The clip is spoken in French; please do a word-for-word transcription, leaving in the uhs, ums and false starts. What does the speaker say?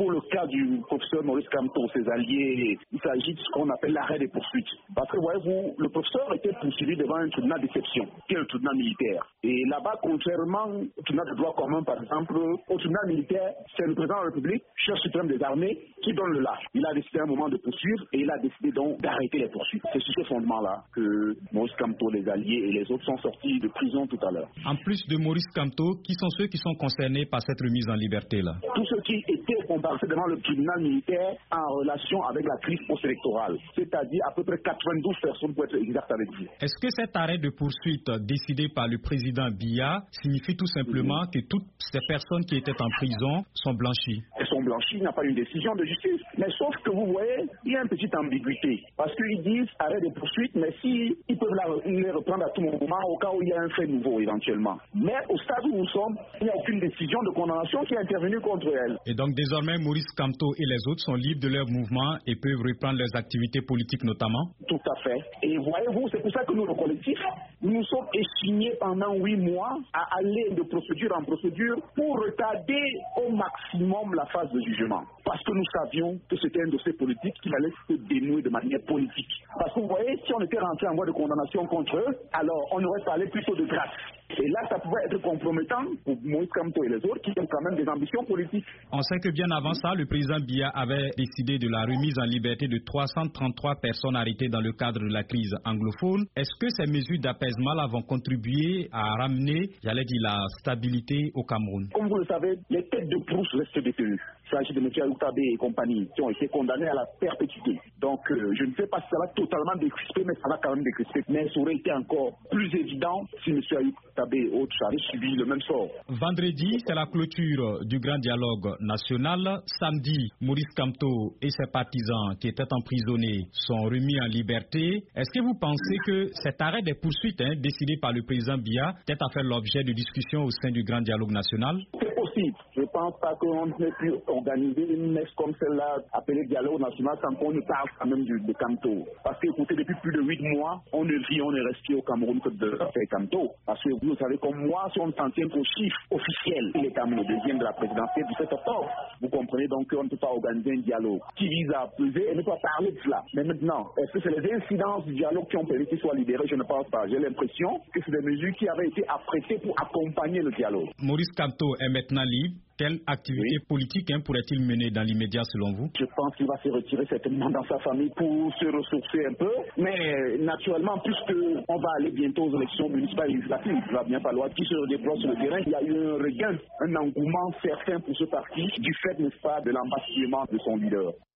pour le cas du professeur Maurice Kamto, ses alliés, il s'agit de ce qu'on appelle l'arrêt des poursuites. Parce que voyez-vous, le professeur était poursuivi devant un tribunal d'exception, qui est le tribunal militaire. Et là-bas, contrairement au tribunal de droit commun, par exemple, au tribunal militaire, c'est le président de la République, chef suprême des armées, qui donne le là. Il a décidé à un moment de poursuivre et il a décidé donc d'arrêter les poursuites. C'est sur ce fondement-là que Maurice Kamto, les alliés et les autres sont sortis de prison tout à l'heure. En plus de Maurice Kamto, qui sont ceux qui sont concernés par cette remise en liberté-là? Tous ceux qui étaient comparaissés devant le tribunal militaire en relation avec la crise post-électorale, c'est-à-dire à peu près quatre-vingt-douze personnes pour être exact avec vous. Est-ce que cet arrêt de poursuite décidé par le président Biya signifie tout simplement mmh. que toutes ces personnes qui étaient en prison sont blanchies? Elles sont blanchies, il n'y a pas une décision de justice. Mais sauf que vous voyez, il y a une petite ambiguïté. Parce qu'ils disent arrêt de poursuite, mais si ils peuvent la, les reprendre à tout moment au cas où il y a un fait nouveau éventuellement. Mais au stade où nous sommes, il n'y a aucune décision de condamnation qui est intervenue contre elle. Et donc désormais, Maurice Kamto et les autres sont libres de leur mouvement et peuvent reprendre leurs activités politiques notamment? Tout à fait. Et voyez-vous, c'est pour ça que nous, le collectif, nous nous sommes échignés pendant huit mois à aller de procédure en procédure pour retarder au maximum la phase de jugement. Parce que nous savions que c'était un dossier politique qui allait se dénouer de manière politique. Parce que vous voyez, si on était rentré en voie de condamnation contre eux, alors on aurait parlé plutôt de grâce. Et là, ça pouvait être compromettant pour Maurice Kamto et les autres qui ont quand même des ambitions politiques. On sait que bien avant ça, le président Biya avait décidé de la remise en liberté de trois cent trente-trois personnes arrêtées dans le cadre de la crise anglophone. Est-ce que ces mesures d'apaisement vont contribuer à ramener, j'allais dire, la stabilité au Cameroun? Comme vous le savez, les têtes de Proust restent détenues. Il s'agit de M. Ayoutabe et compagnie qui ont été condamnés à la perpétuité. Donc, euh, je ne sais pas si ça va totalement décrisper, mais ça va quand même décrisper. Mais ça aurait été encore plus évident si M. Ayoutabe et autres avaient subi le même sort. Vendredi, c'est la clôture du grand dialogue national. Samedi, Maurice Kamto et ses partisans qui étaient emprisonnés sont remis en liberté. Est-ce que vous pensez que cet arrêt des poursuites hein, décidé par le président Biya peut à faire l'objet de discussions au sein du grand dialogue national? C'est possible. Je ne pense pas qu'on ait pu organiser une messe comme celle-là, appelée dialogue national, sans qu'on ne parle quand même du, de Kamto. Parce que, écoutez, depuis plus de huit mois, on ne vit, on est resté au Cameroun que de faire Kamto. Parce que vous savez comme moi, si on s'en tient qu'au chiffre officiel, il est quand même le deuxième de la présidentielle du sept octobre. Vous comprenez donc qu'on ne peut pas organiser un dialogue qui vise à peser et ne pas parler de cela. Mais maintenant, est-ce que c'est les incidences du dialogue qui ont permis qu'il soit libéré? Je ne pense pas. J'ai l'impression que c'est des mesures qui avaient été apprêtées pour accompagner le dialogue. Maurice Kamto est maintenant libre. Quelle activité oui. politique hein, pourrait-il mener dans l'immédiat selon vous? Je pense qu'il va se retirer certainement dans sa famille pour se ressourcer un peu. Mais naturellement, puisqu'on va aller bientôt aux élections municipales et législatives, il va bien falloir qu'il se redéploie sur le terrain. Il y a eu un regain, un engouement certain pour ce parti du fait, n'est-ce pas, de l'embastillement de son leader.